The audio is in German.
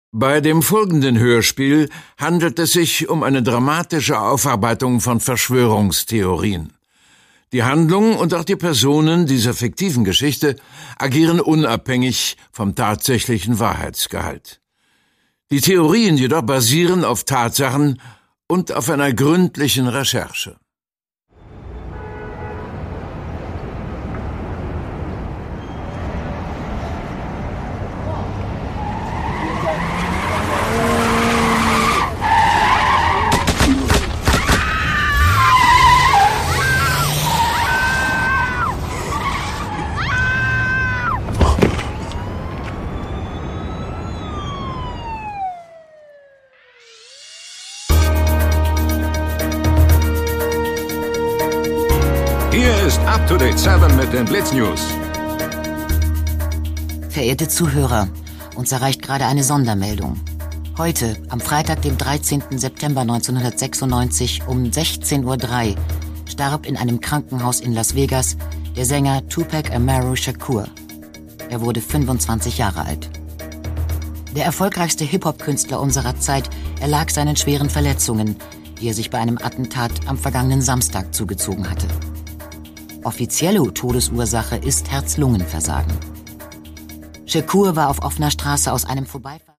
Bei dem folgenden Hörspiel handelt es sich um eine dramatische Aufarbeitung von Verschwörungstheorien. Die Handlung und auch die Personen dieser fiktiven Geschichte agieren unabhängig vom tatsächlichen Wahrheitsgehalt. Die Theorien jedoch basieren auf Tatsachen und auf einer gründlichen Recherche. Hier ist Up-to-Date 7 mit den Blitznews. Verehrte Zuhörer, uns erreicht gerade eine Sondermeldung. Heute, am Freitag, dem 13. September 1996 um 16:03 Uhr, starb in einem Krankenhaus in Las Vegas der Sänger Tupac Amaru Shakur. Er wurde 25 Jahre alt. Der erfolgreichste Hip-Hop-Künstler unserer Zeit erlag seinen schweren Verletzungen, die er sich bei einem Attentat am vergangenen Samstag zugezogen hatte. Offizielle Todesursache ist Herz-Lungen-Versagen. Shakur war auf offener Straße aus einem Vorbeifahren